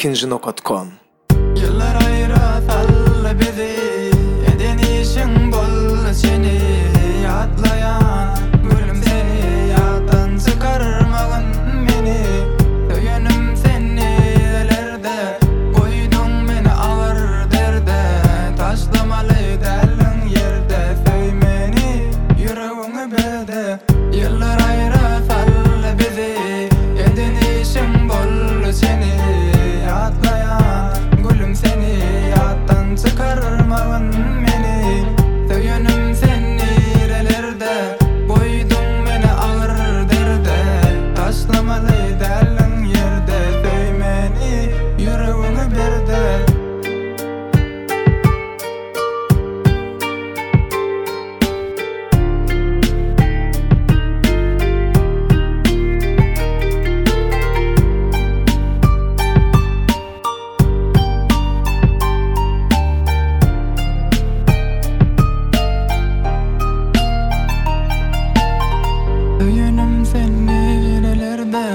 ikinci.com. Yıllar ayıratal bizi, eden işin bol seni yatlayan gülüm seni yattan çıkarmagın meni söyönüm seni elerde koydun meni ağır derde taşlamalı delin yerde söymeni yüreğini bede. Yıllar ayıratal bizi, eden işin bol seni yatlayan gülüm seni yattan çıkarmagın meni söyönüm seni elerde koydun meni ağır derde taşlamalı delin yerde söymeni yüreğini berde. Söyönüm seni nelerde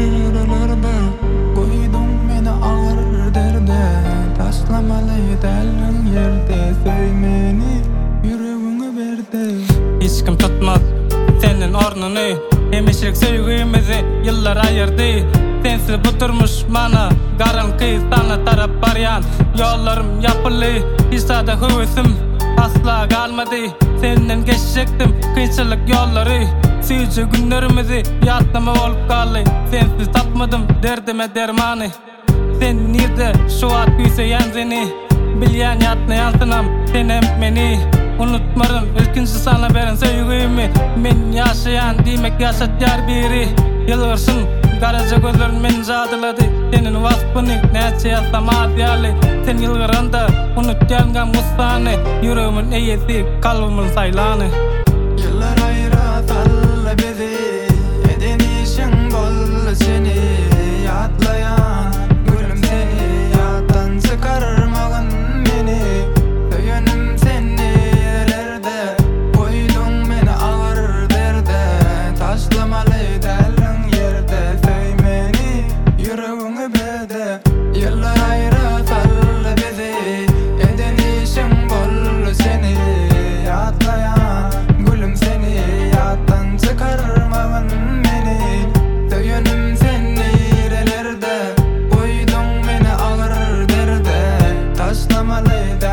koydun meni ağır derde taşlamalı delin yerde söymeni yüreğini berde. Hiç kim tutmaz senin ornunu, hemişlik sevgimizi yıllar ayırdı. Sensiz bu durmuş bana garankı, sana taraf baryan yollarım yapılı. Hisada hüvüsüm asla kalmadı, senden geçecektim kıyçılık yolları. Suyucu günlerimizi yatlama olup kaldı, sensiz tapmadım derdime dermanı. Sen nerede şu at güyse yanzeni, bilyen yatna yansınam sen hem beni. Unutmarım ilkinci sana veren sevgimi, men yaşayan demek yaşatlar biri. Yılgırsın garaja gözlerin men jadıladı, senin vasfını neçe yazsam adiyali. Sen yılgıranda unut gelgen mustane, yüreğimin eyesi kalbimin saylanı. Yıllar ayıratal bizi, eden işin bol seni yatlayan gülüm seni yattan çıkarmagın meni söyönüm seni elerde koydun meni ağır derde taşlamalı delin yerde söymeni yüreğini bede. Yıllar ayıratal bizi, eden işin bol seni yatlayan gülüm seni yattan çıkarmagın meni söyönüm seni elerde koydun meni ağır derde taşlamalı